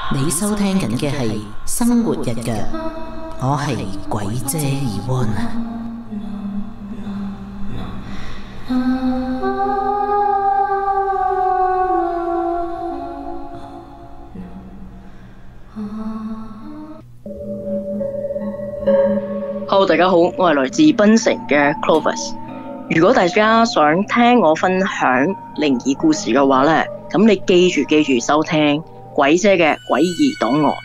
你收聽緊嘅係生活日腳，我係鬼姐Yvonne。 Hello， 大家好，我係來自檳城嘅 Clovis。如果大家想聽我分享靈異故事嘅話呢，咁你記住收聽鬼姐嘅詭異檔案。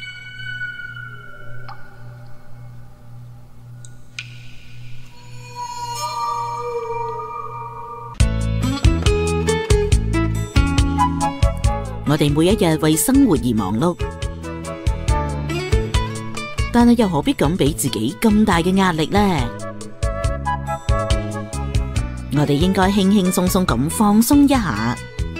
我哋每一日為生活而忙碌，但係又何必咁俾自己咁大嘅壓力呢？我哋應該輕輕鬆鬆咁放鬆一下，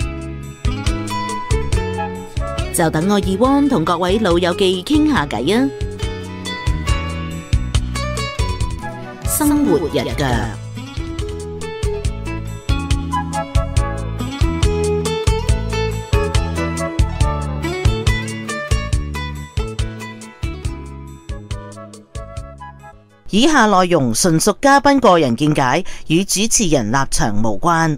就等我Yvonne同各位老友記傾下偈啊！生活日腳。以下內容純屬嘉賓個人見解，與主持人立場無關。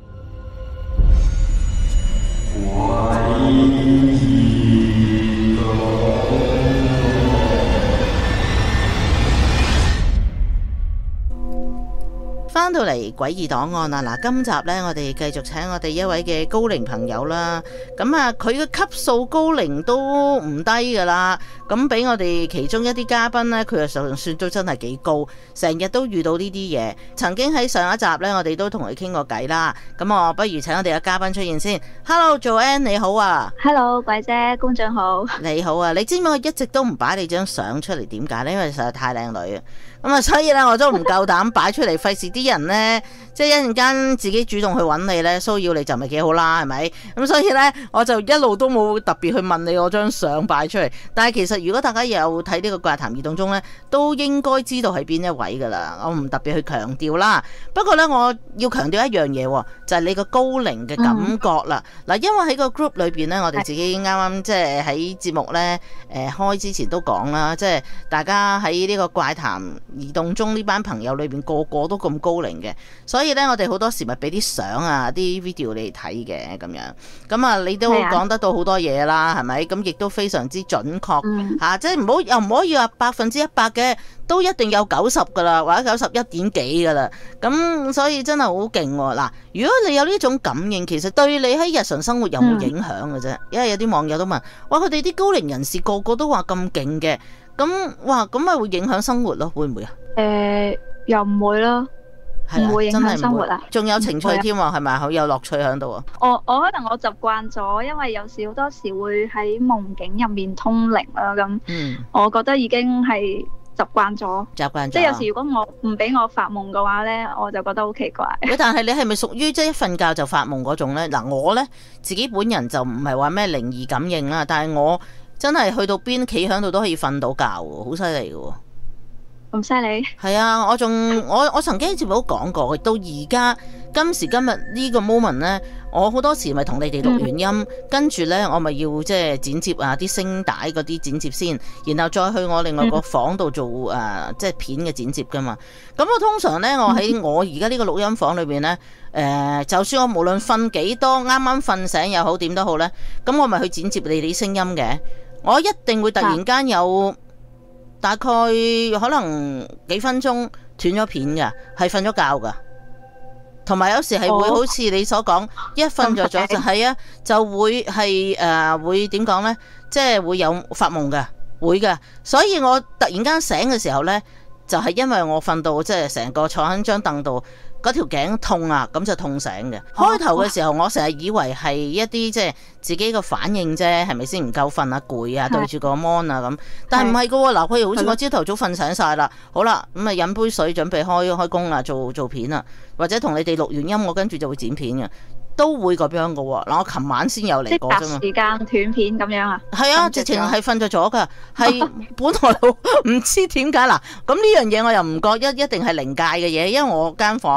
翻到嚟詭異檔案啊！嗱，今集呢，我哋繼續請我哋一位嘅高齡朋友啦。咁啊，佢嘅級數高齡都唔低噶啦。咁俾我哋其中一啲嘉賓呢，佢就算都真係幾高，成日都遇到呢啲嘢。曾經喺上一集呢，我哋都同佢傾過偈啦。咁我不如請我哋嘅嘉賓出現先。Hello，Joanne 你好啊。 Hello， 鬼姐觀眾好。你好啊，你知唔知我一直都唔擺你張相出嚟？點解呢？因為實在太靚女啊。咁啊，所以咧我都唔夠膽擺出嚟，費事啲人呢，即係一陣間自己主動去揾你呢，騷擾你就唔係幾好啦，係咪？咁所以呢，我就一路都冇特別去問你我張相擺出嚟。但係其實如果大家有睇呢個怪談異動中呢，都應該知道係邊一位噶啦。我唔特別去強調啦。不過呢，我要強調一樣嘢，就係你個高齡嘅感覺啦。嗱，因為喺個 group 裏邊呢，我哋自己啱啱即係喺節目呢開之前都講啦，即係大家喺呢個怪談移動中呢班朋友裏邊個個都咁高齡嘅，所以咧我哋好多時咪俾啲相啊、啲 video 你睇嘅咁樣。咁啊，你都講得到好多嘢啦，係咪？咁亦都非常之準確吓，即係又唔可以話100%嘅，都一定有90噶啦，或者91點幾噶啦。咁所以真係好勁喎。嗱，如果你有呢種感應，其實對你喺日常生活有冇影響嘅啫？因為有啲網友都問，哇，佢哋啲高齡人士個個都話咁勁嘅。咁哇，咁咪會影響生活咯？會唔會啊？ 又唔會咯，唔會影響生活啊！ 仲有情趣添喎，係咪好有樂趣喺度啊？ 我可能我習慣咗，因為有時好多時會喺夢境入面通靈啦，咁我覺得已經係習慣咗。即係有時如果我唔俾我發夢嘅話咧，我就覺得好奇怪。 但係你係咪屬於即係一瞓覺就發夢嗰種咧？嗱，我咧自己本人就唔係話咩靈異感應啦，但係我真係去到邊企喺度都可以瞓到覺喎，好犀利嘅喎。 咁犀利？係啊，我曾經喺節目都講過，到而家今時今日呢個 moment 呢，我好多時咪同你哋錄完音，跟住呢，我咪要即係剪接啊啲聲帶嗰啲剪接先，然後再去我另外個房度做即係片嘅剪接噶嘛。咁我通常呢，我喺我而家呢個錄音房裏邊呢，就算我無論瞓幾多，啱啱瞓醒又好點都好呢，咁我咪去剪接你哋啲聲音嘅。我一定會突然間有大概可能幾分鐘斷咗片㗎，係瞓咗覺㗎。同埋有時係會好似你所講，一瞓着咗就係啊，就會係會點講呢？即係會有發夢㗎，會㗎。所以我突然間醒嘅時候呢，就係因為我瞓到即係成個坐喺張凳度。嗰條頸痛啊，咁就痛醒嘅。開頭嘅時候，我成日以為係一啲即係自己個反應啫，係咪先唔夠瞓啊、攰啊，對住個 mon 啊咁。但係唔係噶喎，嗱，譬如好似我朝頭早瞓醒晒啦，好啦，咁啊飲杯水，準備開工啦，做片啦，或者同你哋錄完音，我跟住就會剪片嘅。都會咁樣噶喎。嗱，我琴晚先有嚟過啫嘛。 時間斷片咁樣啊？ 係啊，直情係瞓着咗噶，係本來唔知點解嗱。咁呢樣嘢我又唔覺一定係靈界嘅嘢，因為我間房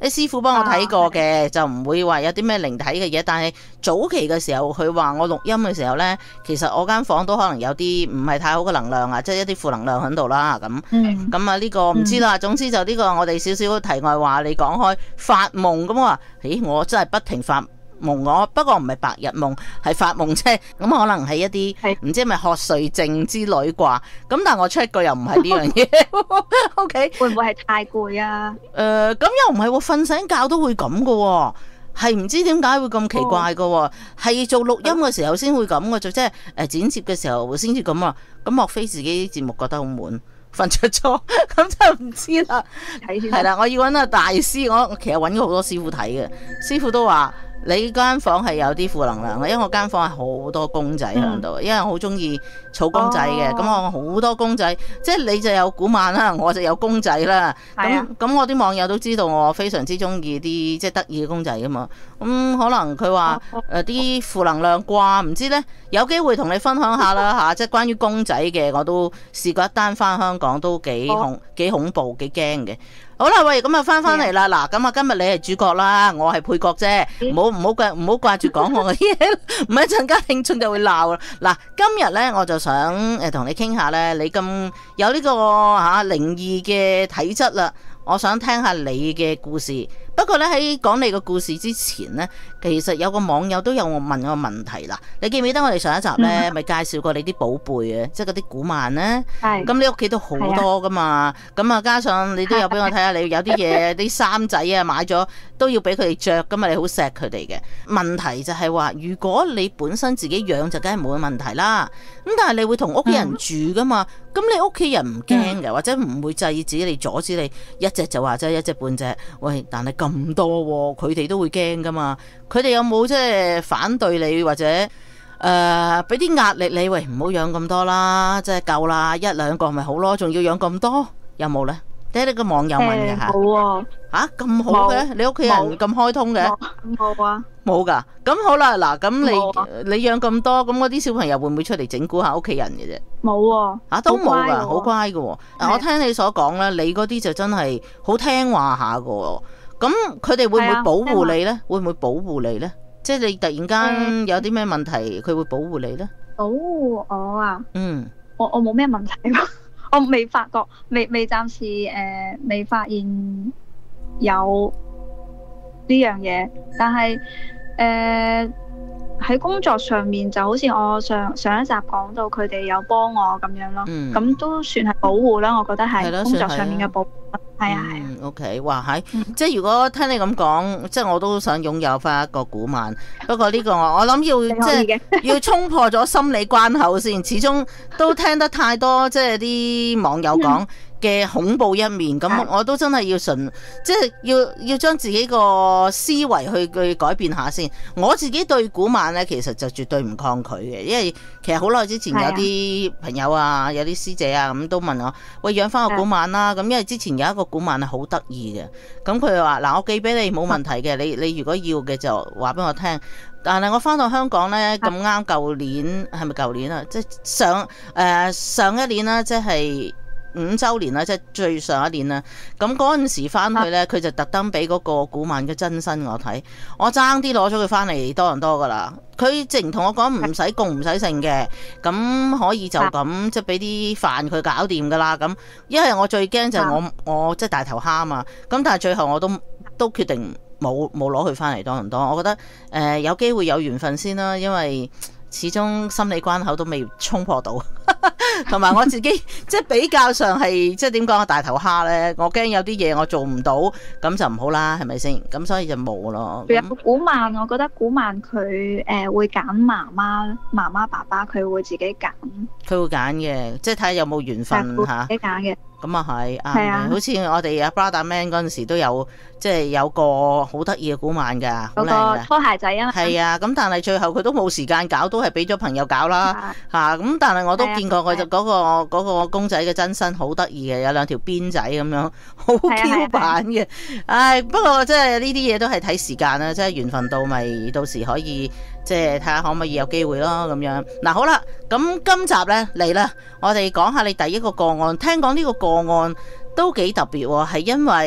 啲師傅幫我睇過嘅，就唔會話有啲咩靈體嘅嘢。但係早期嘅時候，佢話我錄音嘅時候呢，其實我間房都可能有啲唔係太好嘅能量啊，即係一啲負能量喺度啦。咁啊呢個唔知啦。總之就呢個我哋少少題外話，你講開發夢咁話，咦我真係不停發夢，不過唔係白日夢，係發夢啫。咁可能係一啲唔知係咪瞌睡症之類啩。咁但係我 check 過又唔係呢樣嘢。OK， 會唔會係太攰啊？ 咁又唔係喎，瞓醒覺都會咁噶喎，係唔知點解會咁奇怪噶喎，係做錄音嘅時候先會咁嘅，就即係剪接嘅時候先至咁啊。咁莫非自己節目覺得好悶？瞓着咗，咁就唔知啦。係啦，我要揾個大師，我其實揾過好多師傅睇嘅，師傅都話你間房係有啲負能量嘅，因為我間房係好多公仔喺度，因為我好中意儲公仔嘅，咁我好多公仔，即係你就有古曼啦，我就有公仔啦。咁我啲網友都知道我非常之中意啲即係得意嘅公仔噶嘛。可能佢話啲負能量啩，唔知呢，有機會同你分享下啦嚇，即係關於公仔嘅，我都試過一單翻香港都幾恐怖幾驚嘅。好啦，喂，咁啊翻嚟啦，嗱，咁啊今日你係主角啦，我係配角啫，唔好掛住講我嘅嘢，唔係一陣間聽眾就會鬧啦。嗱，今日咧我就想同你傾下咧，你咁有呢個靈異嘅體質啦，我想聽下你嘅故事。不過咧喺講你個故事之前呢，其實有個網友都有問我問題啦。你記唔記得我哋上一集咧咪介紹過你啲寶貝啊，即係嗰啲古曼咧？係。咁你屋企都好多噶嘛？咁啊加上你都有俾我睇下，你有啲嘢啲衫仔啊買咗都要俾佢哋着噶嘛？你好錫佢哋嘅。問題就係話，如果你本身自己養就梗係冇問題啦。咁但係你會同屋企人住噶嘛？咁你屋企人唔驚嘅，或者唔會制止你、阻止你一隻就話啫，一隻半隻。喂，但係咁多喎，佢哋都會驚噶嘛？佢哋有冇即係反對你，或者俾啲壓力你？喂，唔好養咁多啦，即係夠啦，一兩個咪好咯，仲要養咁多，有冇呢？睇你個網友問嘅嚇。 冇喎。嚇咁好嘅，你屋企人咁開通嘅？ 冇啊。冇㗎。咁好啦，嗱，咁你養咁多，咁嗰啲小朋友會唔會出嚟整蠱下屋企人嘅啫？ 冇喎。嚇都冇㗎，好乖嘅喎。我聽你所講咧，你嗰啲就真係好聽話下嘅喎。咁佢哋會唔會保護你呢？會唔會保護你呢？即係你突然間有啲咩問題，佢會保護你呢？ 保護我啊？我冇咩問題，我未發覺，未暫時未發現有呢樣嘢，但係喺工作上面就好似我上一集講到，佢哋有幫我咁樣咯，咁都算係保護啦。我覺得係工作上面嘅保護。係啊 ，OK， 哇係，即係如果聽你咁講，即係我都想擁有翻一個古曼。不過呢個我諗要即係要衝破咗心理關口先，始終都聽得太多即係啲網友講嘅恐怖一面，咁我都真係要即係要將自己個思維去改變下先。我自己對古曼咧，其實就絕對唔抗拒嘅，因為其實好耐之前有啲朋友啊，有啲師姐啊咁都問我，喂，養翻個古曼啦。咁因為之前有一個古曼係好得意嘅，咁佢話嗱，我寄俾你冇問題嘅，你如果要嘅就話俾我聽。但係我翻到香港咧，咁啱舊年係咪舊年啊？即係上一年啦，即係5週年啦，即係最上一年啦。咁嗰陣時翻去咧，佢就特登俾嗰個古曼嘅真身我睇，我爭啲攞咗佢翻嚟多倫多噶啦。佢直情同我講唔使供唔使剩嘅，咁可以就咁即係俾啲飯佢搞掂噶啦。咁因為我最驚就係我即係大頭蝦啊嘛。咁但係最後我都決定冇攞佢翻嚟多倫多。我覺得有機會有緣分先啦，因為始終心理關口都未衝破到，同埋我自己即係比較上係即係點講啊，大頭蝦呢，我驚有啲嘢我做唔到，咁就唔好啦，係咪先？咁所以就冇咯。 有古曼，我覺得古曼佢會揀媽媽爸爸，佢會自己揀。佢會揀嘅，即係睇下有冇緣分嚇。 自己揀嘅。 咁啊係啱，好似我哋阿 Brother Man 嗰陣時都有，即係有個好得意嘅古曼㗎，好靚㗎。 拖鞋仔啊！ 係啊，咁但係最後佢都冇時間搞，都係俾咗朋友搞啦嚇。咁但係我都見過佢就嗰個公仔嘅真身好得意嘅，有兩條辮仔咁樣，好 Q 版嘅。唉，不過即係呢啲嘢都係睇時間啦，即係緣分到咪到時可以即係睇下可唔可以有機會咯咁樣。嗱好啦，咁今集呢嚟啦，我哋講下你第一個個案。聽講呢個個案都幾特別喎，係因為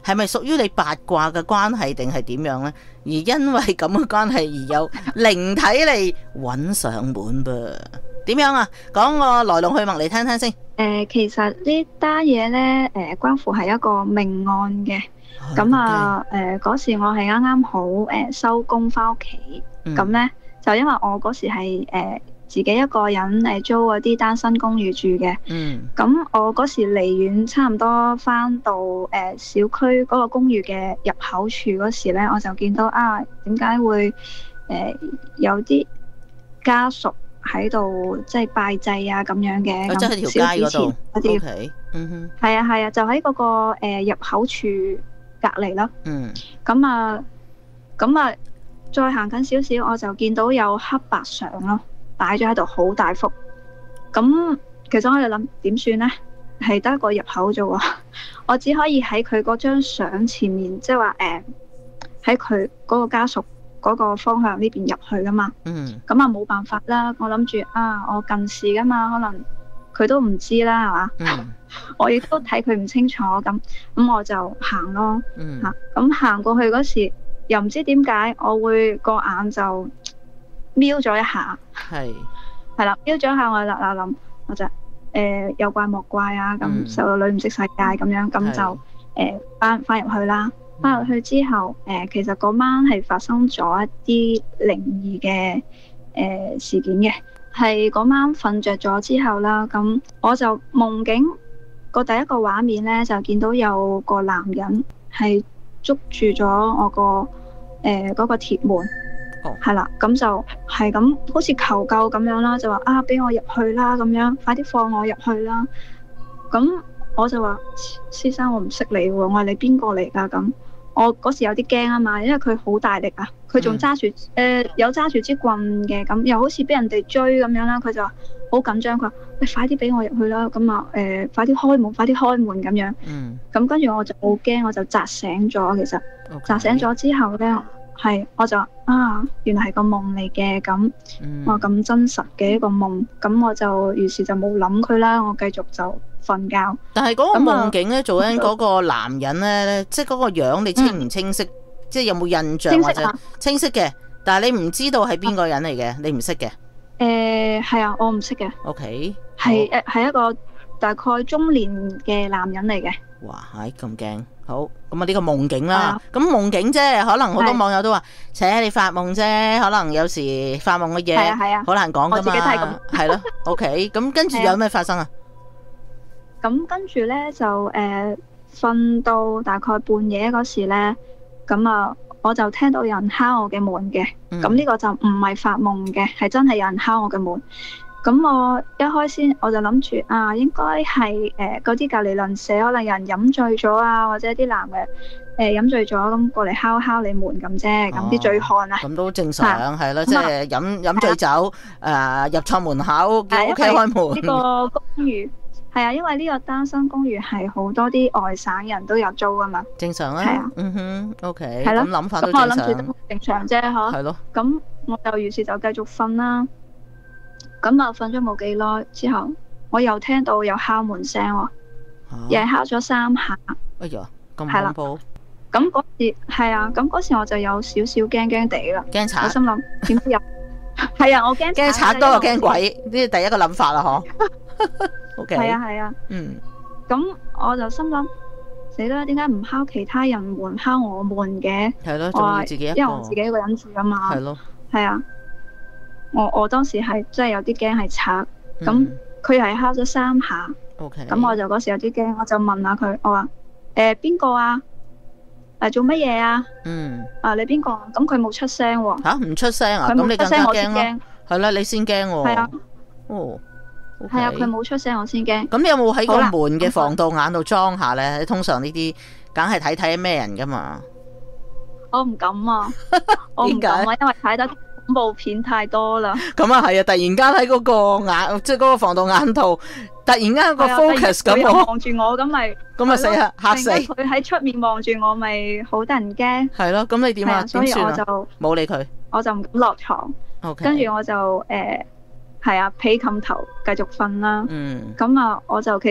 係咪屬於你八卦嘅關係定係點樣呢？而因為咁嘅關係而有靈體嚟揾上門噃？點樣啊？講個來龍去脈嚟聽聽先。 其實呢單嘢呢，關乎係一個命案嘅。咁啊，嗰時我係啱啱好收工翻屋企，咁呢，就因為我嗰時係自己一個人租嗰啲單身公寓住嘅。咁我嗰時離遠差唔多翻到小區嗰個公寓嘅入口處嗰時呢，我就見到啊，點解會有啲家屬喺度即係拜祭啊咁樣嘅？ 即係條街嗰度嗰啲。 係啊係啊，就喺嗰個入口處隔離啦。咁啊，再行緊少少，我就見到有黑白相咯，擺咗喺度好大幅。咁其實我哋諗點算呢？係得一個入口啫喎，我只可以喺佢嗰張相前面，即係話喺佢嗰個家屬嗰個方向呢邊入去噶嘛。咁啊冇辦法啦，我諗住啊，我近視噶嘛，可能佢都唔知啦，係嘛？我亦都睇佢唔清楚，咁我就行咯。咁行過去嗰時，又唔知點解我會個眼就瞄咗一下。係啦，瞄咗一下，我嗱諗，我就有怪莫怪啊，咁細路女唔識世界咁樣，咁就翻入去啦。翻入去之後，其實嗰晚係發生咗一啲靈異嘅事件嘅。係嗰晚瞓着咗之後啦，咁我就夢境個第一個畫面呢，就見到有個男人係捉住咗我個嗰個鐵門，係啦，咁就係咁好似求救咁樣啦，就話啊，俾我入去啦，咁樣快啲放我入去啦。咁我就話，先生，我唔識你喎，我係你邊個嚟㗎？咁我嗰時有啲驚啊嘛，因為佢好大力啊，佢仲揸住有揸住支棍嘅，咁又好似俾人哋追咁樣啦，佢就話好緊張，佢話你快啲俾我入去啦，咁啊快啲開門，快啲開門咁樣。咁跟住我就好驚，我就扎醒咗。其實扎醒咗之後呢，我就啊，原來係個夢嚟嘅，咁我咁真實嘅一個夢，咁我就於是就冇諗佢啦，我繼續就瞓覺。 但係嗰個夢境咧，做緊嗰個男人咧，即係嗰個樣，你清唔清晰？即係有冇印象或者清晰嘅？但係你唔知道係邊個人嚟嘅，你唔識嘅。 係啊，我唔識嘅。 OK， 係一個大概中年嘅男人嚟嘅。 哇，咁驚！好，咁啊呢個夢境啦，咁夢境啫，可能好多網友都話，你發夢啫，可能有時發夢嘅嘢好難講噶嘛。我自己都係咁。係咯，OK，咁跟住有咩發生啊？ 咁跟住咧就瞓到大概半夜嗰時咧，咁啊我就聽到有人敲我嘅門嘅，咁呢個就唔係發夢嘅，係真係有人敲我嘅門。咁我一開先我就諗住啊，應該係嗰啲隔離鄰舍可能有人飲醉咗啊，或者啲男嘅飲醉咗咁過嚟敲你門咁啫，咁啲醉漢啊。咁都正常係咯，即係飲醉酒入錯門口，叫屋企開門。 呢個公寓係啊，因為呢個單身公寓係好多啲外省人都有租噶嘛。正常啊。係啊。 OK。係咯。咁諗法都正常。 咁我諗住都正常啫，嗬。 係咯。 咁我就於是就繼續瞓啦。咁啊，瞓咗冇幾耐之後，我又聽到有敲門聲喎，又係敲咗3下。 哎呀，咁恐怖！ 咁嗰時係啊，咁嗰時我就有少少驚驚地啦。驚賊？我心諗點知入？係啊，我驚賊。驚賊多過驚鬼，呢第一個諗法啦，嗬。OK。係啊係啊。咁我就心諗死啦，點解唔敲其他人門，敲我門嘅？係咯，仲要自己一個。因為我自己一個人住啊嘛。係咯。係啊。我當時係真係有啲驚係賊，咁佢係敲咗3下，咁我就嗰時有啲驚，我就問下佢，我話邊個啊？做乜嘢啊？你邊個？咁佢冇出聲喎。嚇，唔出聲啊？咁你更加驚咯。係啦，你先驚喎。係啊。哦。係啊，佢冇出聲，我先驚。咁你有冇喺個門嘅防盜眼度裝下咧？通常呢啲梗係睇咩人噶嘛。我唔敢啊，我唔敢啊，因為睇得恐怖片太多啦。咁啊係啊，突然間喺嗰個眼，即係嗰個防盜眼度，突然間個 focus 咁望住我，咁咪死啊，嚇死！佢喺出面望住我，咪好得人驚。係咯，咁你點啊？所以我就冇理佢，我就唔敢落床。跟住我就係啊，被冚頭繼續瞓啦。咁啊，我就其實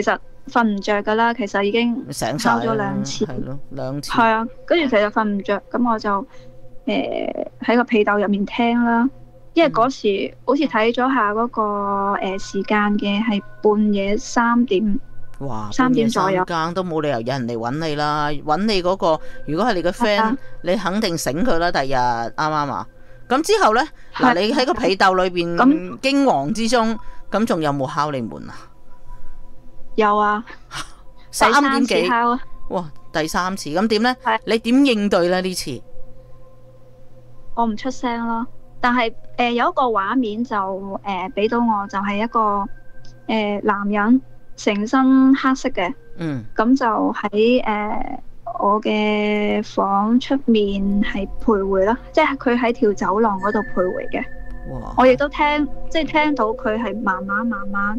瞓唔着噶啦，其實已經敲咗2次， 係咯，2次。 係啊，跟住其實瞓唔着，咁我就喺個被竇入面聽啦。因為嗰時好似睇咗下嗰個時間嘅，係半夜3點。 哇 ！3點左右， 更都冇理由有人嚟揾你啦。揾你嗰個，如果係你個 friend，你肯定醒佢啦。第日啱啱啊？咁之後呢，嗱，你喺個被竇裏邊驚惶之中，咁仲有冇敲你門啊？ 有啊，3點幾敲啊！ 哇，第3次，咁點呢？你點應對呢？呢次我唔出聲咯，但係有一個畫面就俾到我，就係一個男人成身黑色嘅，咁就喺我嘅房出面係徘徊啦，即係佢喺條走廊嗰度徘徊嘅。 哇！ 我亦都聽到佢係慢慢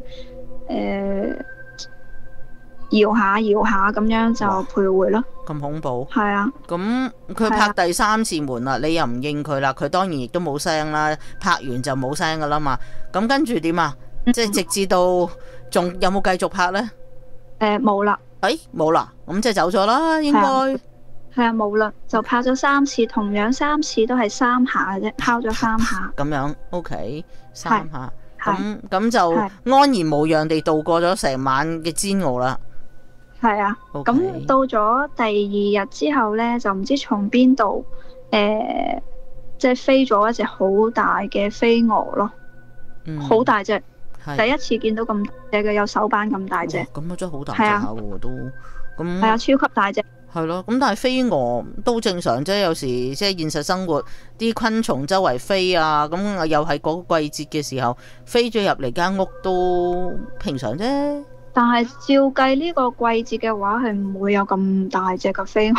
搖下咁樣就徘徊咯。 咁恐怖！ 係啊。咁佢拍第3次門啦，你又唔應佢啦，佢當然亦都冇聲啦。拍完就冇聲噶啦嘛。咁跟住點啊？即係直至到仲有冇繼續拍呢？ 冇啦。 冇啦，咁即係走咗啦，應該。 係啊，冇啦，就拍咗3次，同樣3次都係3下嘅啫，敲咗3下。 咁樣 OK， 3下。咁就安然無恙地度過咗成晚嘅煎熬啦。 係啊。咁到咗第2日之後呢，就唔知從邊度即係飛咗一隻好大嘅飛蛾咯，好大隻。第一次見到咁大隻嘅，有手板咁大隻。 咁啊真係好大隻下喎都。咁係啊，超級大隻。 係咯，咁但係飛蛾都正常啫。有時即係現實生活啲昆蟲周圍飛啊，咁又係嗰個季節嘅時候飛咗入嚟間屋都平常啫。 但係照計呢個季節嘅話，係唔會有咁大隻嘅飛蛾。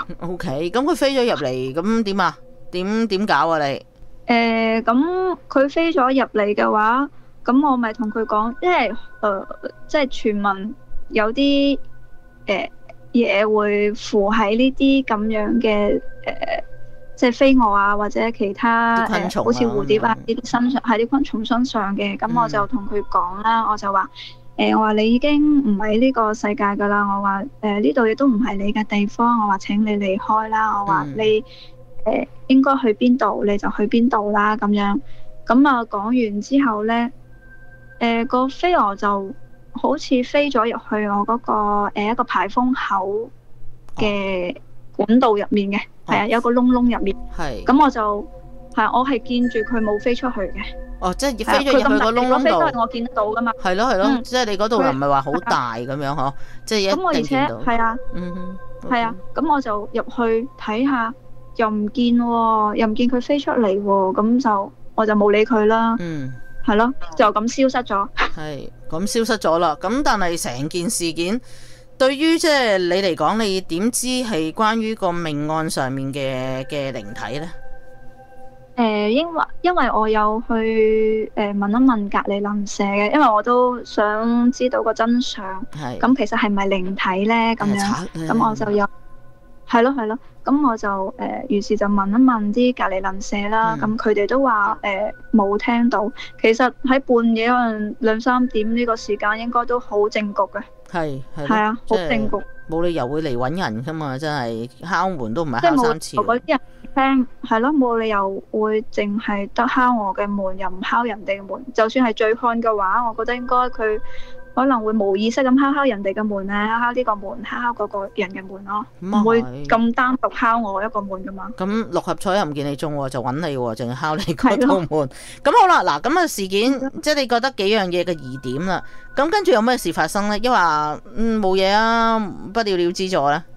OK， 咁佢飛咗入嚟，咁點啊？點搞啊你？ 咁佢飛咗入嚟嘅話。咁我咪同佢講，即係傳聞有啲嘢會附喺呢啲咁樣嘅即係飛蛾啊，或者其他昆蟲好似蝴蝶啊呢啲身上喺啲昆蟲身上嘅。咁我就同佢講啦，我就話我話你已經唔喺呢個世界噶啦，我話呢度亦都唔係你嘅地方，我話請你離開啦，我話你應該去邊度你就去邊度啦咁樣。咁啊講完之後呢。個飛蛾就好似飛咗入去我嗰個一個排風口嘅管道入面嘅，係啊，有個窿窿入面。係。咁我係見住佢冇飛出去嘅。即係飛咗入去個窿窿度。飛都係我見得到噶嘛。係咯，即係你嗰度又唔係話好大咁樣嗬，即係一定見到。係啊。係啊，咁我就入去睇下，又唔見喎，又唔見佢飛出嚟喎，咁我就冇理佢啦。係咯，就咁消失咗。 係咁消失咗啦。咁但係成件事件對於即係你嚟講，你點知係關於個命案上面嘅靈體呢？ 因為我有去問一問隔離鄰舍嘅，因為我都想知道個真相。係咁，其實係咪靈體呢？咁樣咁我就有係咯。咁我就於是就問一問啲隔離鄰舍啦，咁佢哋都話冇聽到。其實喺半夜可能2-3點呢個時間應該都好靜局嘅。係啊，好靜局。 冇理由會嚟揾人噶嘛，真係敲門都唔係敲3次。 嗰啲人聽係咯，冇理由會淨係得敲我嘅門，又唔敲人哋嘅門。就算係醉漢嘅話，我覺得應該佢可能會無意識咁敲人哋嘅門咧，敲呢個門，敲嗰個人嘅門咯，唔會咁單獨敲我一個門噶嘛。咁六合彩又唔見你中，就揾你，淨係敲你嗰道門。咁好啦，嗱，咁啊事件即係你覺得幾樣嘢嘅疑點啦。咁跟住有咩事發生呢？抑或冇嘢啊，不了了之咗呢？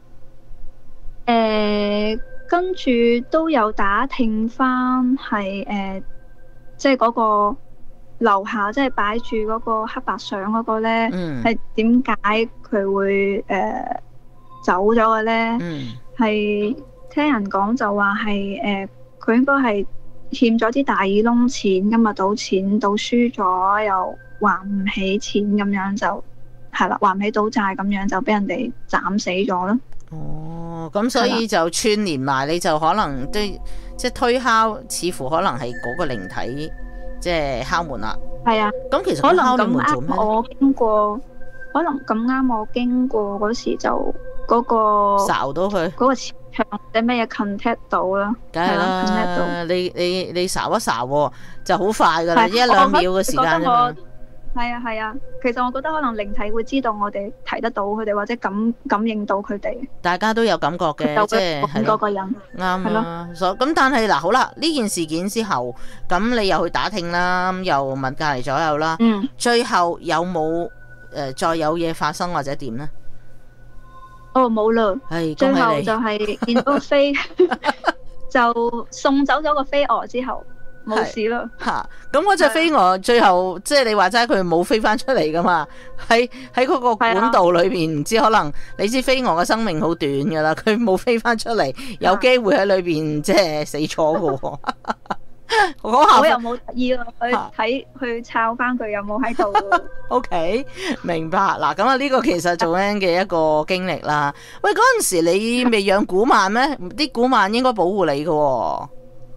跟住都有打聽翻係即係嗰個樓下即係擺住嗰個黑白相嗰個呢，係點解佢會走咗嘅呢？係聽人講就話係佢應該係欠咗啲大耳窿錢，今日賭錢賭輸咗又還唔起錢，咁樣就係啦，還唔起賭債，咁樣就俾人哋斬死咗咯。 哦，咁所以就串連埋，你就可能即係推敲，似乎可能係嗰個靈體即係敲門啦。係啊，咁其實佢敲你門做咩？我經過可能咁啱我經過嗰時就嗰個睄到佢嗰個磁場或者咩嘢 contact 到啦， 梗係啦，你睄一睄就好快噶啦，一兩秒嘅時間啫嘛。 係啊，其實我覺得可能靈體會知道我哋睇得到佢哋，或者感應到佢哋。大家都有感覺嘅，即係嗰個人啱啊。咁但係嗱，好啦，呢件事件之後，咁你又去打聽啦，又問隔離左右啦，最後有冇再有嘢發生或者點呢？ 哦，冇啦，最後就係見到飛就送走咗個飛蛾之後。冇事咯吓，咁嗰隻飛蛾最後即係你話齋佢冇飛翻出嚟噶嘛？喺嗰個管道裏邊，唔知可能你知飛蛾嘅生命好短噶啦，佢冇飛翻出嚟，有機會喺裏邊即係死咗噶。 我又冇特意去睇去抄翻佢有冇喺度。 OK， 明白嗱。咁啊，呢個其實做緊嘅一個經歷啦。喂，嗰陣時你未養古曼咩？啲古曼應該保護你噶。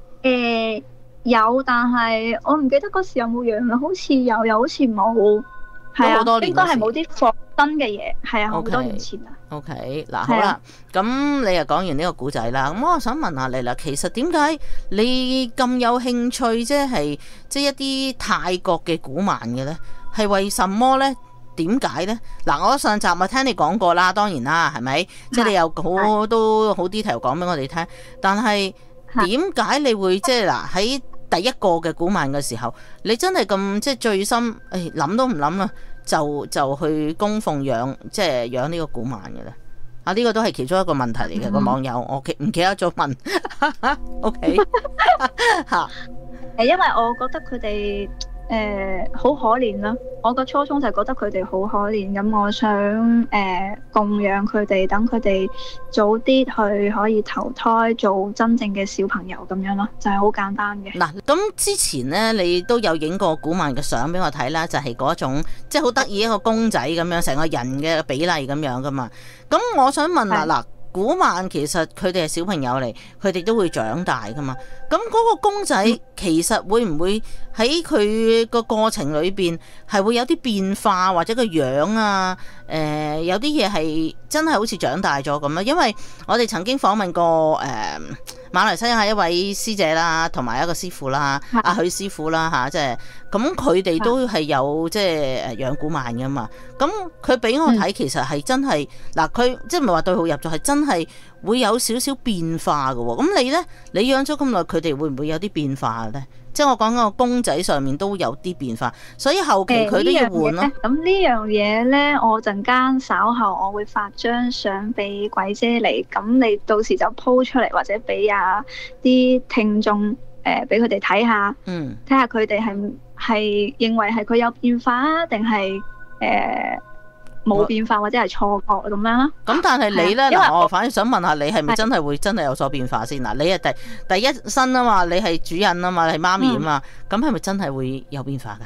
有，但係我唔記得嗰時有冇養啦，好似有，又好似冇，係啊，應該係冇啲放生嘅嘢，係啊，好多年前啊。 OK， 嗱，好啦，咁你又講完呢個古仔啦，咁我想問下你啦，其實點解你咁有興趣即係一啲泰國嘅古曼嘅咧？係為什麼咧？點解咧？嗱，我上集咪聽你講過啦，當然啦，係咪？即係你有都好 detail 講俾我哋聽，但係點解你會即係嗱喺第一個嘅古曼嘅時候，你真係咁即係醉心，諗都唔諗啦，就去供奉養，即係養呢個古曼嘅咧？啊，呢個都係其中一個問題嚟嘅，個網友，我唔記得咗問。OK， 吓， 因為我覺得佢哋好可憐啦。我個初衷就係覺得佢哋好可憐，咁我想供養佢哋，等佢哋早啲去可以投胎做真正嘅小朋友咁樣咯，就係好簡單嘅。 嗱，咁之前呢，你都有影過古曼嘅相俾我睇啦，就係嗰種即係好得意一個公仔咁樣，成個人嘅比例咁樣噶嘛。咁我想問下嗱。古曼其實佢哋係小朋友嚟，佢哋都會長大噶嘛。咁嗰個公仔其實會唔會喺佢個過程裏邊係會有啲變化，或者個樣啊？有啲嘢係真係好似長大咗咁啊？因為我哋曾經訪問過馬來西亞一位師姐啦，同埋一個師傅啦，阿許師傅啦嚇，即係咁佢哋都係有即係養古曼噶嘛。咁佢俾我睇，其實係真係嗱，佢即係唔係話對號入座，係真係會有少少變化噶喎。咁你呢？你養咗咁耐，佢哋會唔會有啲變化呢？即係我講個公仔上面都有啲變化，所以後期佢都要換咯。 咁呢樣嘢呢，我陣間稍後我會發張相俾鬼姐你，咁你到時就 po 出嚟，或者俾啲聽眾俾佢哋睇下，睇下佢哋係認為係佢有變化啊，定係冇變化或者係錯覺咁樣啦。 咁但係你呢？嗱，我反而想問下你係咪真係會真係有所變化先嗱？你係第一身啊嘛，你係主人啊嘛，你係媽咪啊嘛，咁係咪真係會有變化噶？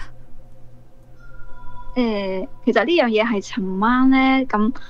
其實呢樣嘢係尋晚呢，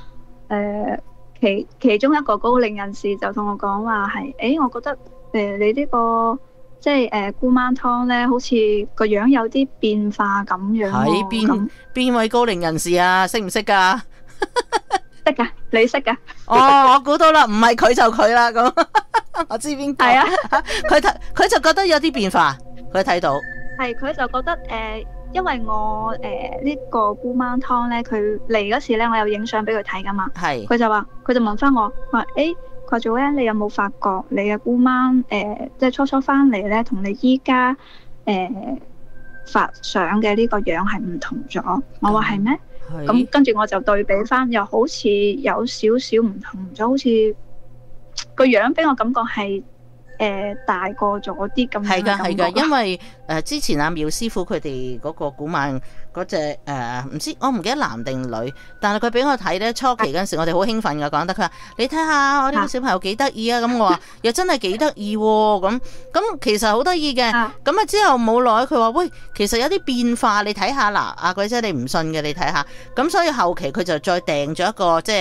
咁其中一個高齡人士就同我講話係，我覺得你呢個即係姑媽湯咧，好似個樣有啲變化咁樣。喺邊位高齡人士啊？識唔識噶？識噶，你識噶？ 哦，我估到啦，唔係佢就佢啦。咁我知邊個？係啊，佢就覺得有啲變化，佢睇到。 係，佢就覺得因為我呢個姑媽湯咧，佢嚟嗰時咧，我有影相俾佢睇噶嘛。係。佢就問翻我話佢話做咧，你有冇發覺你嘅姑媽即係初翻嚟咧，同你依家發相嘅呢個樣係唔同咗？我話係咩？咁跟住我就對比翻，又好似有少少唔同咗，好似個樣俾我感覺係大個咗啲咁樣。係㗎，係㗎， 因為之前阿苗師傅佢哋嗰個古曼嗰隻唔知我唔記得男定女，但係佢俾我睇咧，初期嗰陣時我哋好興奮㗎，講得佢話你睇下我呢個小朋友幾得意啊，咁我話又真係幾得意喎，咁其實好得意嘅，咁之後冇耐佢話喂，其實有啲變化，你睇下嗱，阿鬼姐你唔信嘅你睇下，咁所以後期佢就再訂咗一個即係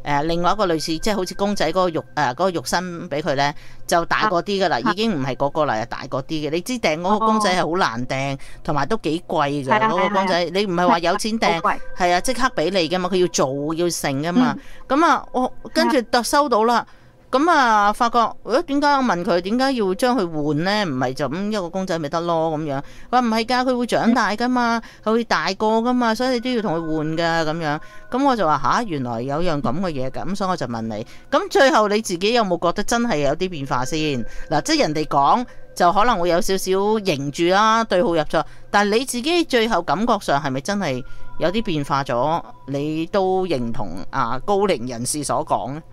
另外一個類似即係好似公仔嗰個肉身俾佢咧，就大個啲噶啦，已經唔係嗰個啦，係大個啲嘅。你知訂嗰個公仔係好難訂，同埋都幾貴㗎嗰個公仔。你唔係話有錢訂，係啊，即刻俾你㗎嘛，佢要做要成㗎嘛。咁啊，我跟住就收到啦。咁啊，發覺點解我問佢點解要將佢換呢？唔係就咁一個公仔咪得咯咁樣。佢話唔係㗎，佢會長大㗎嘛，佢會大個㗎嘛，所以你都要同佢換㗎咁樣。咁我就話吓，原來有樣咁嘅嘢㗎，咁所以我就問你。咁最後你自己有冇覺得真係有啲變化先？嗱，即係人哋講就可能會有少少凝住啦，對號入座。但係你自己最後感覺上係咪真係有啲變化咗？你都認同高齡人士所講咧？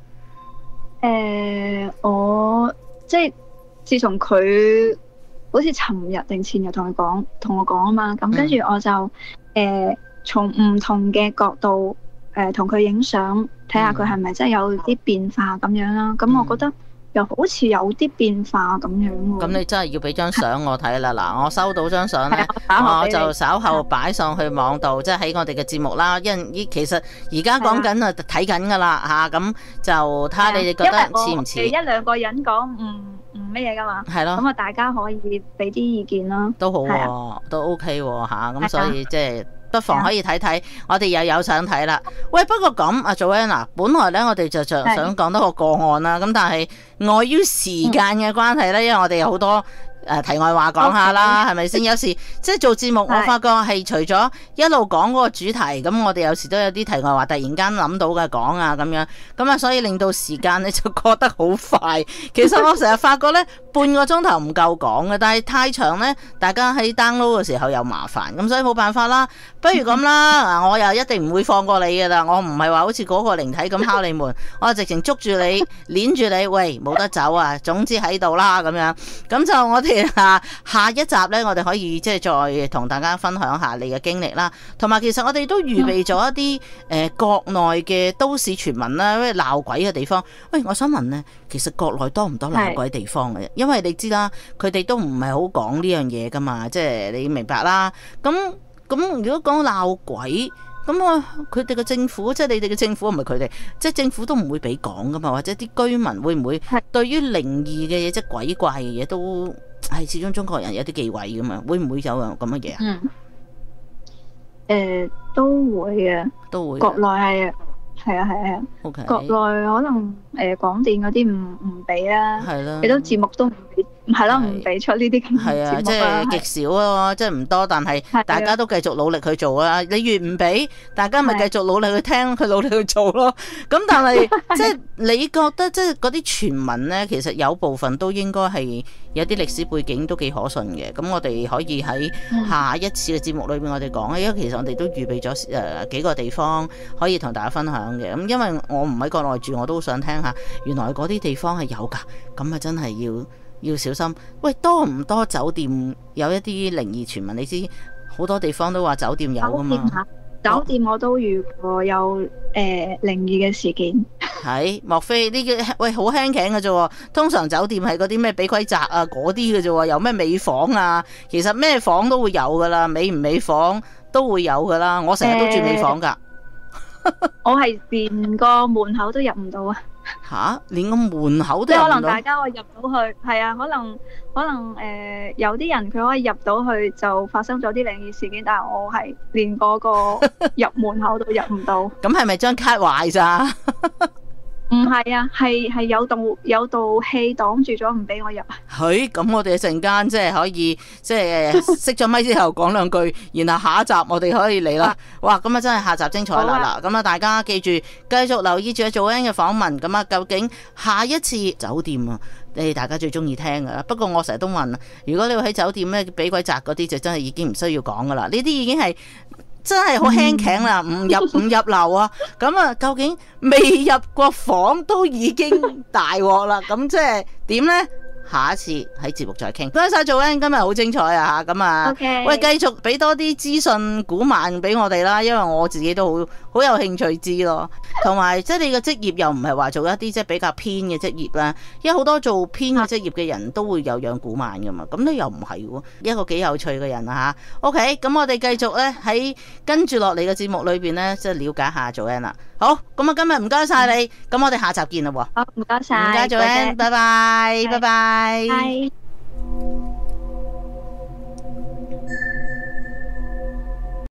我即係自從佢好似尋日定前日同我講啊嘛，咁跟住我就從唔同嘅角度同佢影相，睇下佢係咪真係有啲變化咁樣啦。咁我覺得又好似有啲變化咁樣喎。咁你真係要俾張相我睇啦。嗱，我收到張相咧，我就稍後擺上去網度，即係喺我哋嘅節目啦。因為其實而家講緊啊，睇緊噶啦嚇，咁就睇下你哋覺得似唔似？ 一兩個人講唔咩嘢噶嘛？ 係咯。 咁啊，大家可以俾啲意見啦。 都好喎，都 OK 喎嚇。咁所以即係不妨可以睇睇，我哋又有相睇啦。喂，不過咁啊，Joanna，本來咧我哋就想講多個案啦，咁但係礙於時間嘅關係咧，因為我哋有好多題外話講下啦，係咪先？有時即係做節目，我發覺係除咗一路講嗰個主題，咁我哋有時都有啲題外話，突然間諗到嘅講啊咁樣，咁啊所以令到時間咧就過得好快。其實我成日發覺咧，半個鐘頭唔夠講嘅，但係太長咧，大家喺 download 嘅時候又麻煩，咁所以冇辦法啦。不如咁啦，我又一定唔會放過你噶啦，我唔係話好似嗰個靈體咁敲你門，我直情捉住你，鏈住你，喂，冇得走啊！總之喺度啦咁樣，咁就我哋下一集呢，我哋可以即係再同大家分享下你嘅經歷啦，同埋其實我哋都預備咗一啲國內嘅都市傳聞啦，鬧鬼嘅地方。喂，我想問呢，其實國內多唔多鬧鬼地方嘅？因為你知啦，佢哋都唔係好講呢樣嘢噶嘛，即係你明白啦。咁如果講鬧鬼，咁佢哋嘅政府，即係你哋嘅政府，唔係佢哋，即係政府都唔會俾講噶嘛，或者啲居民會唔會對於靈異嘅嘢，即係鬼怪嘅嘢都係始終中國人有啲忌諱噶嘛，會唔會有樣咁嘅嘢啊？ 都會嘅，都會。國內係啊。Okay. 國內可能廣電嗰啲唔俾啊，幾多節目都唔俾。係咯，唔俾出呢啲咁嘅節目啊，即係極少咯，即係唔多，但係大家都繼續努力去做啊。你越唔俾，大家咪繼續努力去聽，佢努力去做咯。咁但係即係你覺得即係嗰啲傳聞咧，其實有部分都應該係有啲歷史背景都幾可信嘅。咁我哋可以喺下一次嘅節目裏邊我哋講，因為其實我哋都預備咗幾個地方可以同大家分享嘅。咁因為我唔喺國內住，我都想聽下原來嗰啲地方係有㗎。咁啊真係要小心。喂，多唔多酒店有一啲靈異傳聞？你知好多地方都話酒店有㗎嘛？酒店我都遇過有靈異嘅事件。 係，莫非呢個喂好輕頸嘅啫？通常酒店係嗰啲咩俾鬼責啊嗰啲嘅啫，有咩美房啊？其實咩房都會有噶啦，美唔美房都會有噶啦。我成日都住美房噶。 我係連個門口都入唔到啊！ 吓，連個門口都入唔到？即係可能大家可以入到去，係啊，可能有啲人佢可以入到去就發生咗啲靈異事件，但係我係連嗰個入門口都入唔到。咁係咪張卡壞咋？ 唔係啊，係有道氣擋住咗，唔俾我入。 咁我哋一陣間即係可以即係熄咗咪之後講兩句，然後下一集我哋可以嚟啦。哇，咁啊真係下集精彩啦！咁啊大家記住繼續留意住Joanne嘅訪問。咁啊究竟下一次酒店啊，你大家最中意聽噶啦。不過我成日都問，如果你會喺酒店咧俾鬼責嗰啲，就真係已經唔需要講噶啦。呢啲已經係真係好輕頸啦，唔入流啊！咁啊，究竟未入過房都已經大鑊啦？咁即係點呢？ 下一次喺節目再傾。唔該晒Joanne，今日好精彩啊嚇，咁啊，okay. 喂，繼續俾多啲資訊古曼俾我哋啦，因為我自己都好有興趣知咯。同埋即係你嘅職業又唔係話做一啲即係比較偏嘅職業啦，因為好多做偏嘅職業嘅人都會有養古曼噶嘛，咁你又唔係喎，一個幾有趣嘅人啊嚇。OK， 咁我哋繼續咧喺跟住落嚟嘅節目裏邊咧，即係了解下Joanne啦。好，咁啊今日唔該晒你，咁我哋下集見啦喎。 好，唔該晒， 唔該Joanne，拜拜，拜拜。 拜。